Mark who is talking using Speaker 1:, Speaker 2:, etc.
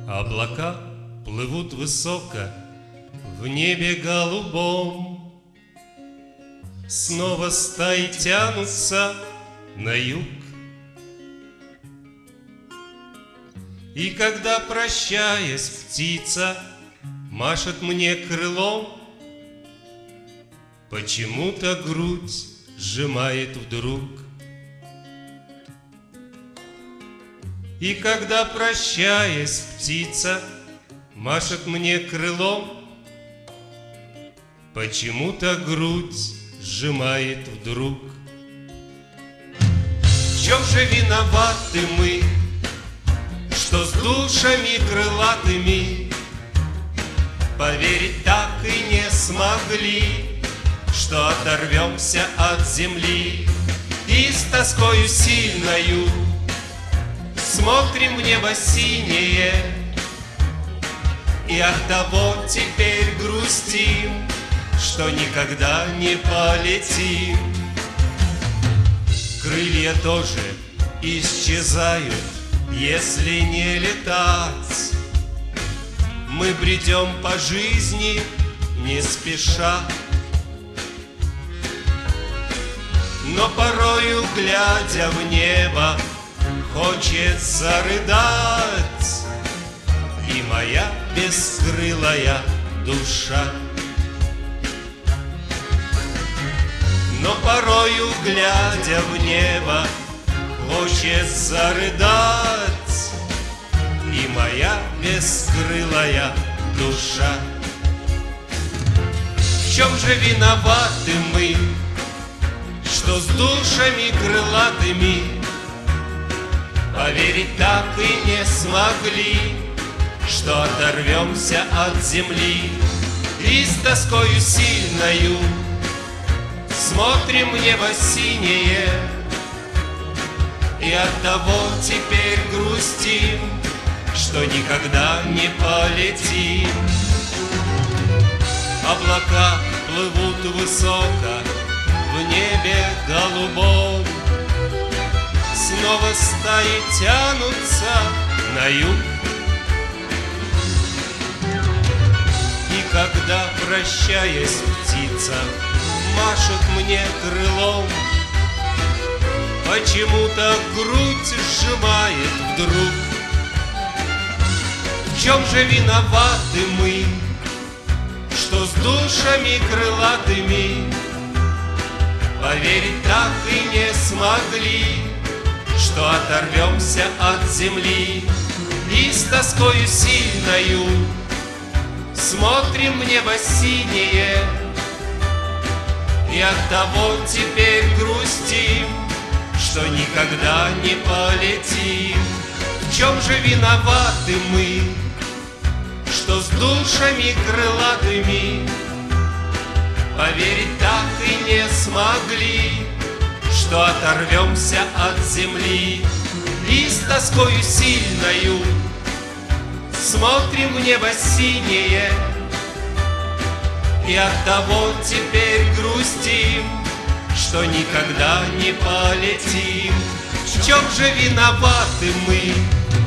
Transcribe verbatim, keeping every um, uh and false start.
Speaker 1: Облака плывут высоко в небе голубом, снова стаи тянутся на юг. И когда, прощаясь, птица машет мне крылом, почему-то грудь сжимает вдруг. И когда, прощаясь, птица машет мне крылом, почему-то грудь сжимает вдруг. В чем же виноваты мы, что с душами крылатыми поверить так и не смогли, что оторвемся от земли и с тоскою сильною смотрим в небо синее, и оттого теперь грустим, что никогда не полетим. Крылья тоже исчезают, если не летать. Мы бредем по жизни не спеша, но порою, глядя в небо, хочется рыдать, и моя бескрылая душа. Но порою, глядя в небо, хочется рыдать, и моя бескрылая душа. В чем же виноваты мы, что с душами крылатыми поверить так и не смогли, что оторвемся от земли и с тоскою сильною смотрим в небо синее, и оттого теперь грустим, что никогда не полетим. Облака плывут высоко в небе голубом, снова стаи тянутся на юг. И когда, прощаясь, птица машет мне крылом, почему-то грудь сжимает вдруг. В чем же виноваты мы, что с душами крылатыми поверить так и не смогли, что оторвемся от земли и с тоскою сильною смотрим в небо синее, и оттого теперь грустим, что никогда не полетим. В чем же виноваты мы, что с душами крылатыми поверить так и не смогли, что оторвемся от земли и с тоскою сильною смотрим в небо синее, и оттого теперь грустим, что никогда не полетим. В чем же виноваты мы,